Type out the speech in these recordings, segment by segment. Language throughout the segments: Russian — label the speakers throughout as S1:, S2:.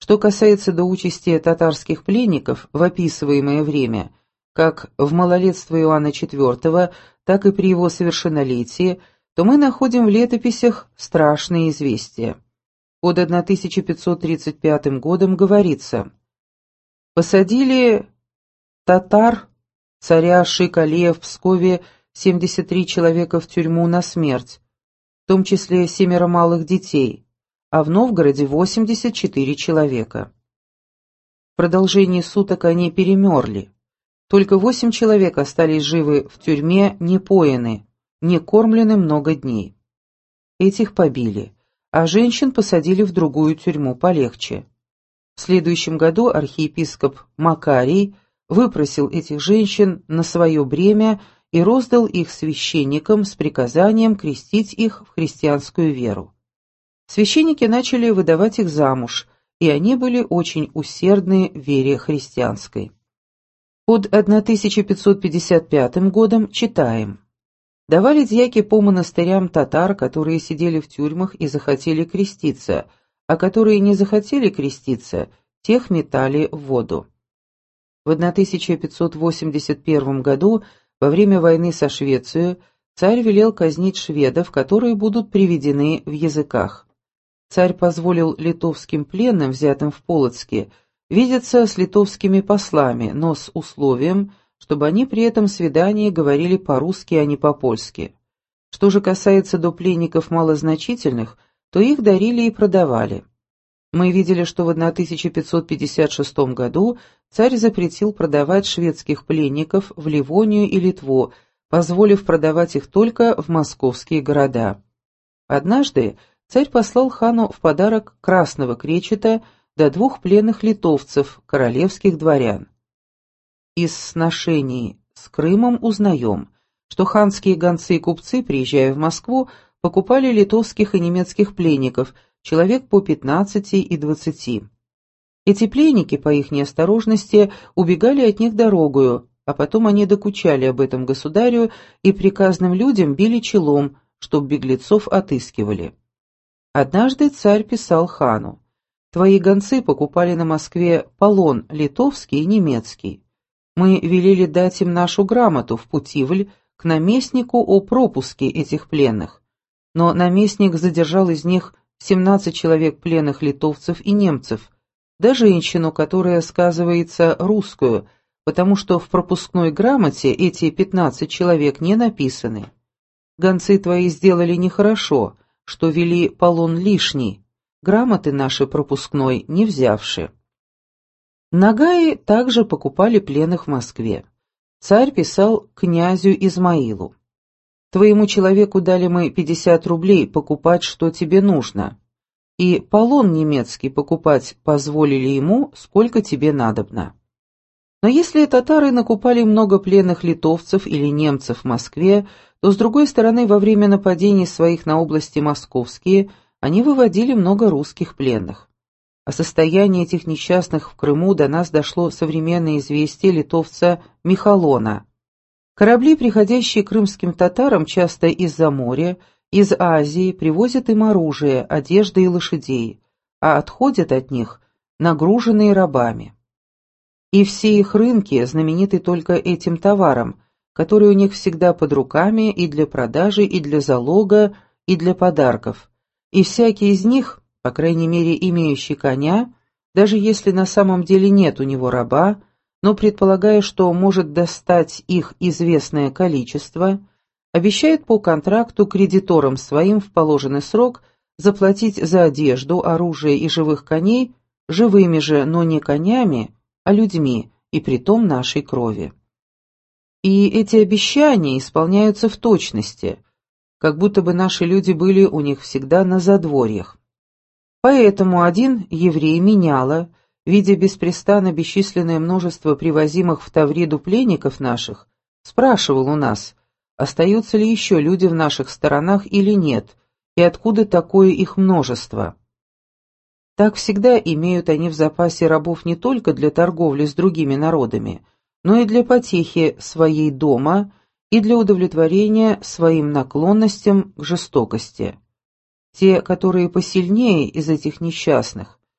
S1: Что касается до участи татарских пленников в описываемое время, как в малолетство Иоанна IV, так и при его совершеннолетии, то мы находим в летописях страшные известия. Под 1535 годом говорится: «Посадили татар, царя Шикалея в Пскове 73 человека в тюрьму на смерть, в том числе 7 малых детей, а в Новгороде 84 человека. В продолжении суток они перемерли. Только 8 человек остались живы в тюрьме, не поены, не кормлены много дней. Этих побили, а женщин посадили в другую тюрьму полегче. В следующем году архиепископ Макарий выпросил этих женщин на свое бремя и роздал их священникам с приказанием крестить их в христианскую веру. Священники начали выдавать их замуж, и они были очень усердны в вере христианской». Под 1555 годом читаем: «Давали дьяки по монастырям татар, которые сидели в тюрьмах и захотели креститься, а которые не захотели креститься, тех метали в воду». В 1581 году, во время войны со Швецией, царь велел казнить шведов, которые будут приведены в языках. Царь позволил литовским пленным, взятым в Полоцке, видеться с литовскими послами, но с условием, чтобы они при этом свидании говорили по-русски, а не по-польски. Что же касается до пленников малозначительных, то их дарили и продавали. Мы видели, что в 1556 году царь запретил продавать шведских пленников в Ливонию и Литву, позволив продавать их только в московские города. Однажды царь послал хану в подарок красного кречета до 2 пленных литовцев, королевских дворян. Из сношений с Крымом узнаем, что ханские гонцы и купцы, приезжая в Москву, покупали литовских и немецких пленников, человек по 15 и 20. Эти пленники, по их неосторожности, убегали от них дорогою, а потом они докучали об этом государю и приказным людям били челом, чтоб беглецов отыскивали. Однажды царь писал хану: «Твои гонцы покупали на Москве полон литовский и немецкий. Мы велели дать им нашу грамоту в Путивль к наместнику о пропуске этих пленных, но наместник задержал из них 17 человек пленных литовцев и немцев, да женщину, которая сказывается русскую, потому что в пропускной грамоте эти 15 человек не написаны. Гонцы твои сделали нехорошо, что вели полон лишний, грамоты наши пропускной не взявши». Нагаи также покупали пленных в Москве. Царь писал князю Измаилу: «Твоему человеку дали мы 50 рублей покупать, что тебе нужно, и полон немецкий покупать позволили ему, сколько тебе надобно». Но если татары накупали много пленных литовцев или немцев в Москве, то, с другой стороны, во время нападений своих на области московские они выводили много русских пленных. О состоянии этих несчастных в Крыму до нас дошло современное известие литовца Михалона. Корабли, приходящие к крымским татарам часто из-за моря, из Азии, привозят им оружие, одежды и лошадей, а отходят от них нагруженные рабами. И все их рынки знамениты только этим товаром, который у них всегда под руками и для продажи, и для залога, и для подарков. И всякий из них, по крайней мере имеющий коня, даже если на самом деле нет у него раба, но предполагая, что может достать их известное количество, обещает по контракту кредиторам своим в положенный срок заплатить за одежду, оружие и живых коней живыми же, но не конями, а людьми, и притом нашей крови. И эти обещания исполняются в точности, как будто бы наши люди были у них всегда на задворьях. Поэтому один еврей меняла, видя беспрестанно бесчисленное множество привозимых в Тавриду пленников наших, спрашивал у нас, остаются ли еще люди в наших сторонах или нет, и откуда такое их множество. Так всегда имеют они в запасе рабов не только для торговли с другими народами, но и для потехи своей дома и для удовлетворения своим наклонностям к жестокости. Те, которые посильнее из этих несчастных,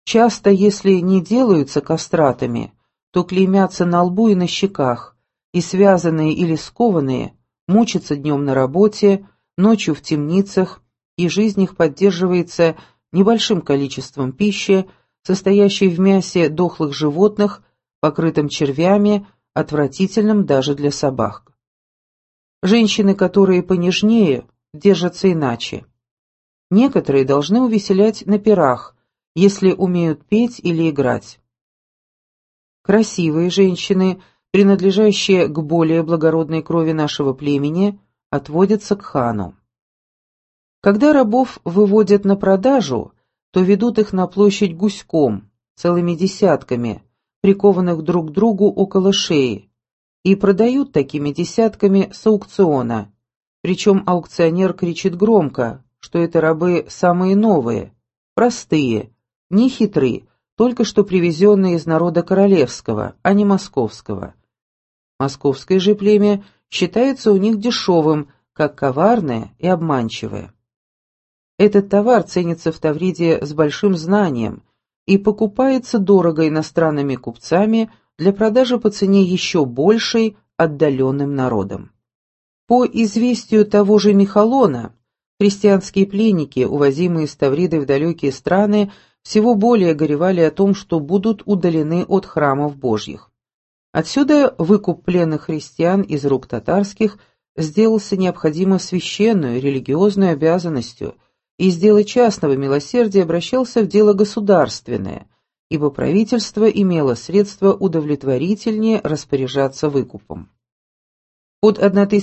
S1: Часто, если не делаются кастратами, то клеймятся на лбу и на щеках, и связанные или скованные мучатся днем на работе, ночью в темницах, и жизнь их поддерживается небольшим количеством пищи, состоящей в мясе дохлых животных, покрытым червями, отвратительным даже для собак. Женщины, которые понежнее, держатся иначе. Некоторые должны увеселять на пирах, если умеют петь или играть. Красивые женщины, принадлежащие к более благородной крови нашего племени, отводятся к хану. Когда рабов выводят на продажу, то ведут их на площадь гуськом, целыми десятками, прикованных друг к другу около шеи, и продают такими десятками с аукциона, причем аукционер кричит громко, что это рабы самые новые, простые, не хитрые, только что привезенные из народа королевского, а не московского. Московское же племя считается у них дешевым, как коварное и обманчивое. Этот товар ценится в Тавриде с большим знанием и покупается дорого иностранными купцами для продажи по цене еще большей отдаленным народам. По известию того же Михалона, христианские пленники, увозимые из Тавриды в далекие страны, всего более горевали о том, что будут удалены от храмов Божьих. Отсюда выкуп пленных христиан из рук татарских сделался необходимо священную религиозную обязанностью, и из дела частного милосердия обращался в дело государственное, ибо правительство имело средства удовлетворительнее распоряжаться выкупом. Под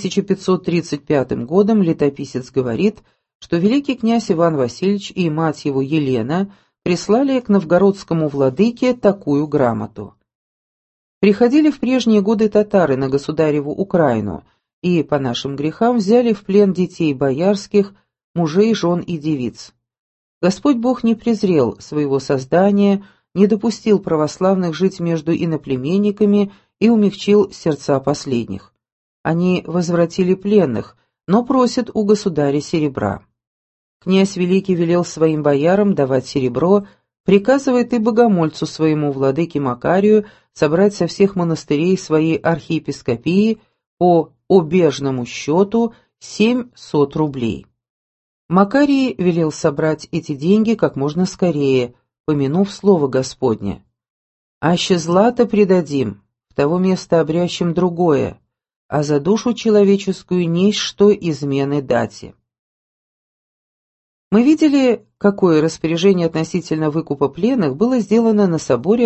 S1: 1535 годом летописец говорит, что великий князь Иван Васильевич и мать его Елена прислали к новгородскому владыке такую грамоту. Приходили в прежние годы татары на государеву Украину и, по нашим грехам, взяли в плен детей боярских, мужей, жен и девиц. Господь Бог не презрел своего создания, не допустил православных жить между иноплеменниками и умягчил сердца последних. Они возвратили пленных, но просят у государя серебра. Князь Великий велел своим боярам давать серебро, приказывает и богомольцу своему владыке Макарию собрать со всех монастырей своей архиепископии по обежному счету 700 рублей. Макарий велел собрать эти деньги как можно скорее, помянув слово Господне. «Аще злато предадим, в того места обрящем другое, а за душу человеческую несть что измены дати». Мы видели, какое распоряжение относительно выкупа пленных было сделано на соборе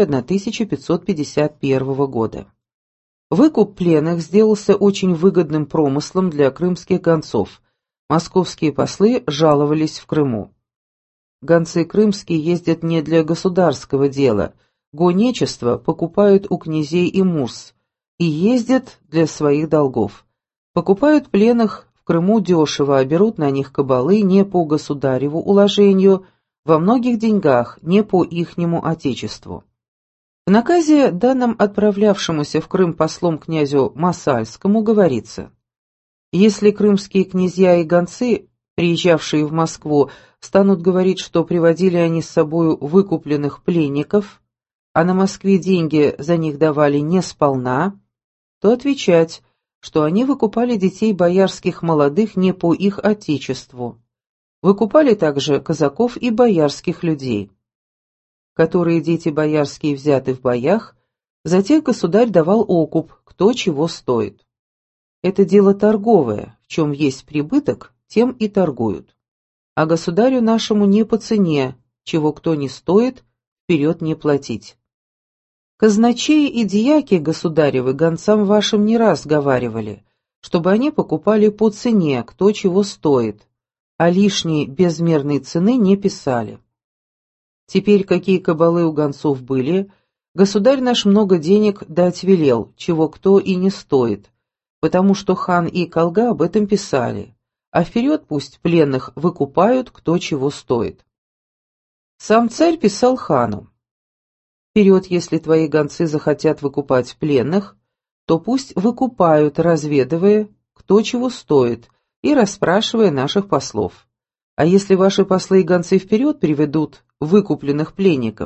S1: 1551 года. Выкуп пленных сделался очень выгодным промыслом для крымских гонцов. Московские послы жаловались в Крыму. Гонцы крымские ездят не для государского дела, гонечество покупают у князей и мурс, и ездят для своих долгов. Покупают пленных в Крыму дешево, а берут на них кабалы не по государеву уложению, во многих деньгах, не по ихнему отечеству. В наказе, данном отправлявшемуся в Крым послом князю Масальскому, говорится: «Если крымские князья и гонцы, приезжавшие в Москву, станут говорить, что приводили они с собою выкупленных пленников, а на Москве деньги за них давали не сполна, то отвечать, что они выкупали детей боярских молодых не по их отечеству, выкупали также казаков и боярских людей. Которые дети боярские взяты в боях, за тех государь давал окуп, кто чего стоит. Это дело торговое, в чем есть прибыток, тем и торгуют. А государю нашему не по цене, чего кто не стоит, вперед не платить. Казначеи и дьяки государевы гонцам вашим не раз говаривали, чтобы они покупали по цене, кто чего стоит, а лишней безмерной цены не писали. Теперь какие кабалы у гонцов были, государь наш много денег дать велел, чего кто и не стоит, потому что хан и Колга об этом писали, а вперед пусть пленных выкупают, кто чего стоит. Сам царь писал хану: «Вперед, если твои гонцы захотят выкупать пленных, то пусть выкупают, разведывая, кто чего стоит, и расспрашивая наших послов. А если ваши послы и гонцы вперед приведут выкупленных пленников,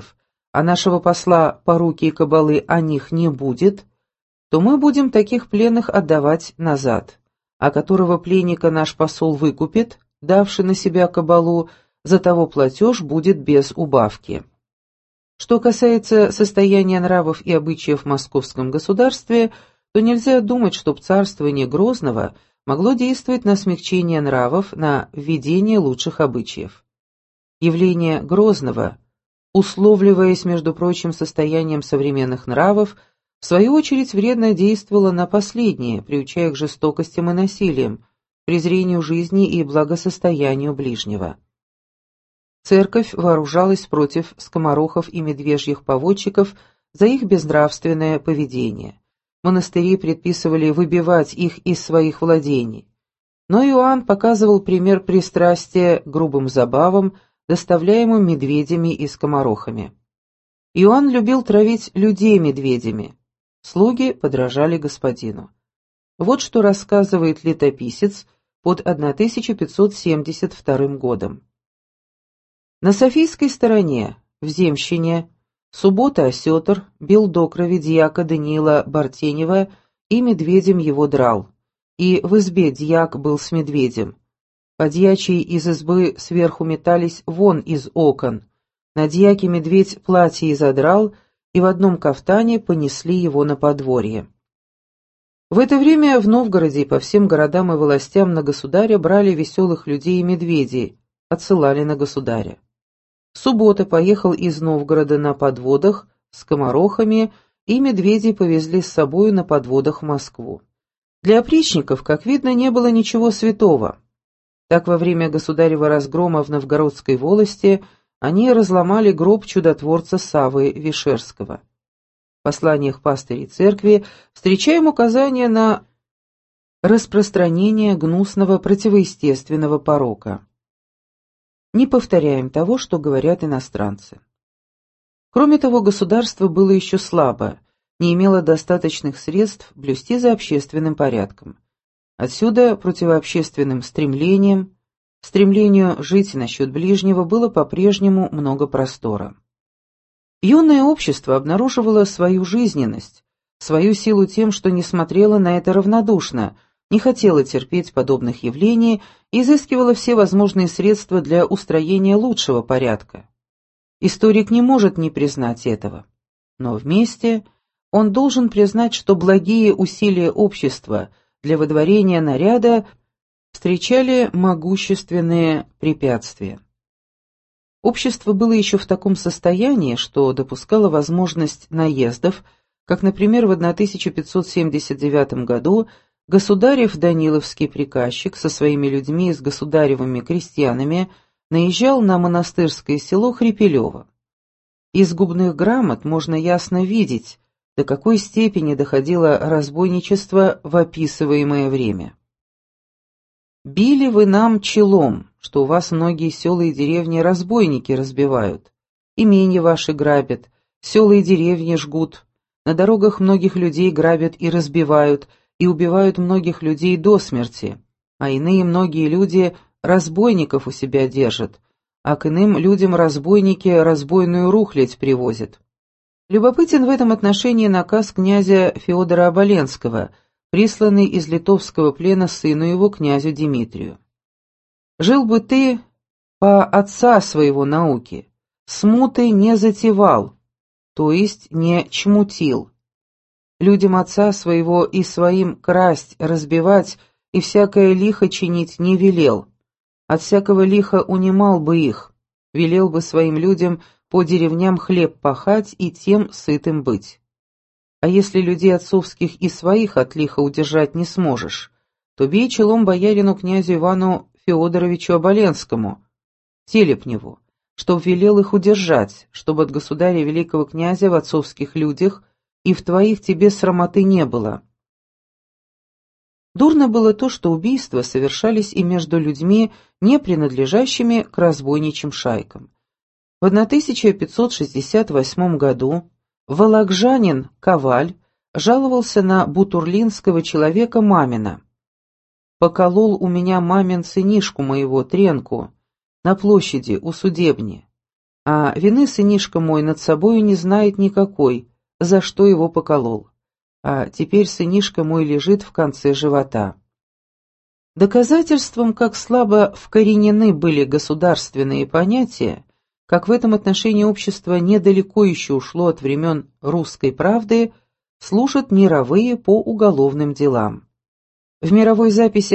S1: а нашего посла поруки и кабалы о них не будет, то мы будем таких пленных отдавать назад, а которого пленника наш посол выкупит, давший на себя кабалу, за того платеж будет без убавки. Что касается состояния нравов и обычаев в московском государстве, то нельзя думать, чтоб царствование Грозного могло действовать на смягчение нравов, на введение лучших обычаев. Явление Грозного, условливаясь, между прочим, состоянием современных нравов, в свою очередь вредно действовало на последние, приучая к жестокостям и насилиям, презрению жизни и благосостоянию ближнего. Церковь вооружалась против скоморохов и медвежьих поводчиков за их безнравственное поведение. Монастыри предписывали выбивать их из своих владений. Но Иоанн показывал пример пристрастия к грубым забавам, доставляемым медведями и скоморохами. Иоанн любил травить людей медведями. Слуги подражали господину. Вот что рассказывает летописец под 1572 годом. На Софийской стороне, в Земщине, суббота-осетр бил до крови дьяка Даниила Бартенева и медведем его драл, и в избе дьяк был с медведем. Подьячие из избы сверху метались вон из окон, на дьяке медведь платье изодрал, и в одном кафтане понесли его на подворье. В это время в Новгороде и по всем городам и властям на государя брали веселых людей и медведей, отсылали на государя. Суббота поехал из Новгорода на подводах с скоморохами, и медведей повезли с собою на подводах в Москву. Для опричников, как видно, не было ничего святого. Так во время государева разгрома в Новгородской волости они разломали гроб чудотворца Саввы Вишерского. В посланиях пастырей церкви встречаем указания на распространение гнусного противоестественного порока. Не повторяем того, что говорят иностранцы. Кроме того, государство было еще слабо, не имело достаточных средств блюсти за общественным порядком. Отсюда противообщественным стремлению жить насчет ближнего было по-прежнему много простора. Юное общество обнаруживало свою жизненность, свою силу тем, что не смотрело на это равнодушно, не хотело терпеть подобных явлений и изыскивало все возможные средства для устроения лучшего порядка. Историк не может не признать этого, но вместе он должен признать, что благие усилия общества для выдворения наряда встречали могущественные препятствия. Общество было еще в таком состоянии, что допускало возможность наездов, как, например, в 1579 году государев Даниловский приказчик со своими людьми и с государевыми крестьянами наезжал на монастырское село Хрипелево. Из губных грамот можно ясно видеть, до какой степени доходило разбойничество в описываемое время. «Били вы нам челом, что у вас многие села и деревни разбойники разбивают, имения ваши грабят, села и деревни жгут, на дорогах многих людей грабят и разбивают, и убивают многих людей до смерти, а иные многие люди разбойников у себя держат, а к иным людям разбойники разбойную рухлядь привозят». Любопытен в этом отношении наказ князя Феодора Оболенского, присланный из литовского плена сыну его, князю Дмитрию. «Жил бы ты по отца своего науки, смуты не затевал, то есть не чмутил. Людям отца своего и своим красть, разбивать и всякое лихо чинить не велел, от всякого лиха унимал бы их, велел бы своим людям по деревням хлеб пахать и тем сытым быть. А если людей отцовских и своих от лиха удержать не сможешь, то бей челом боярину князю Ивану Феодоровичу Оболенскому, Телепневу, чтоб велел их удержать, чтобы от государя великого князя в отцовских людях и в твоих тебе срамоты не было». Дурно было то, что убийства совершались и между людьми, не принадлежащими к разбойничьим шайкам. В 1568 году вологжанин Коваль жаловался на бутурлинского человека Мамина. «Поколол у меня мамин сынишку моего, Тренку, на площади у судебни. а вины сынишка мой над собою не знает никакой, за что его поколол. А теперь сынишка мой лежит в конце живота. Доказательством, как слабо вкоренены были государственные понятия, как в этом отношении общество недалеко еще ушло от времен русской правды, служат мировые по уголовным делам. В мировой записи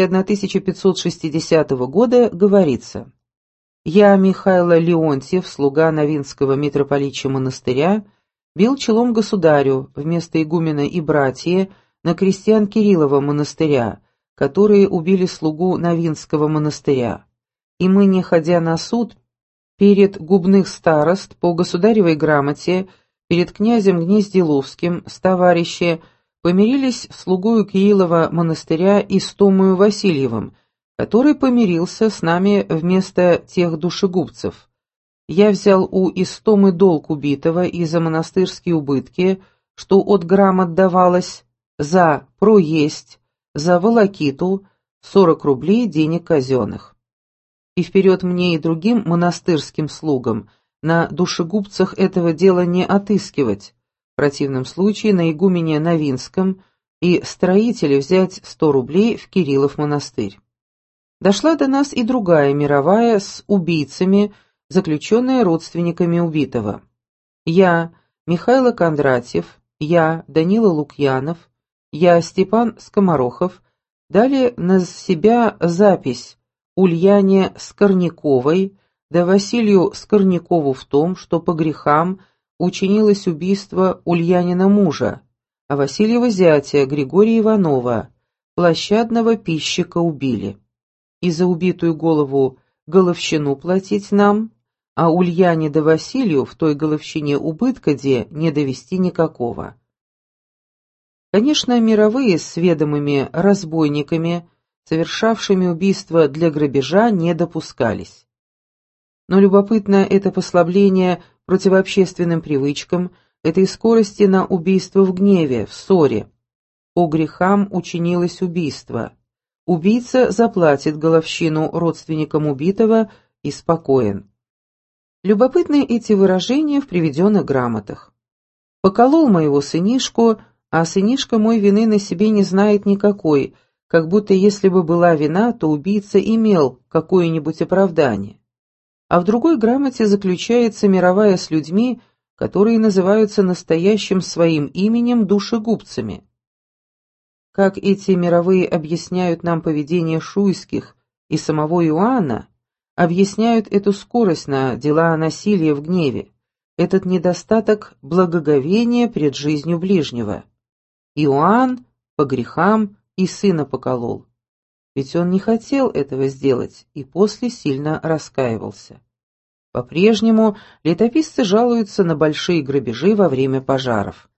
S1: 1560 года говорится: «Я, Михайло Леонтьев, слуга Новинского митрополичьего монастыря, бил челом государю вместо игумена и братья на крестьян Кириллова монастыря, которые убили слугу Новинского монастыря. И мы, не ходя на суд, перед губных старост по государевой грамоте, перед князем Гнездиловским с товарищи помирились слугою Кириллова монастыря Истомою Васильевым, который помирился с нами вместо тех душегубцев. Я взял у Истомы долг убитого и за монастырские убытки, что от грамот давалось, за проесть, за волокиту, 40 рублей денег казенных. И вперед мне и другим монастырским слугам на душегубцах этого дела не отыскивать, в противном случае на игумене Новинском и строителе взять 100 рублей в Кириллов монастырь. Дошла до нас и другая мировая с убийцами, заключенная родственниками убитого. Я, Михайло Кондратьев, я, Данила Лукьянов, я, Степан Скоморохов, дали на себя запись Ульяне Скорняковой да Василию Скорнякову в том, что по грехам учинилось убийство Ульянина мужа, а Васильева зятя Григория Иванова, площадного пищика, убили. И за убитую голову головщину платить нам, а Ульяне да Василию в той головщине убытка де не довести никакого. Конечно, мировые с ведомыми разбойниками, совершавшими убийство для грабежа, не допускались. Но любопытно это послабление противообщественным привычкам, этой скорости на убийство в гневе, в ссоре. По грехам учинилось убийство. Убийца заплатит головщину родственникам убитого и спокоен. Любопытны эти выражения в приведенных грамотах. «Поколол моего сынишку, а сынишка мой вины на себе не знает никакой, как будто если бы была вина, то убийца имел какое-нибудь оправдание». А в другой грамоте заключается мировая с людьми, которые называются настоящим своим именем душегубцами. Как эти мировые объясняют нам поведение Шуйских и самого Иоанна, объясняют эту скорость на дела насилия в гневе, этот недостаток благоговения пред жизнью ближнего. Иоанн по грехам и сына поколол. Ведь он не хотел этого сделать и после сильно раскаивался. По-прежнему летописцы жалуются на большие грабежи во время пожаров.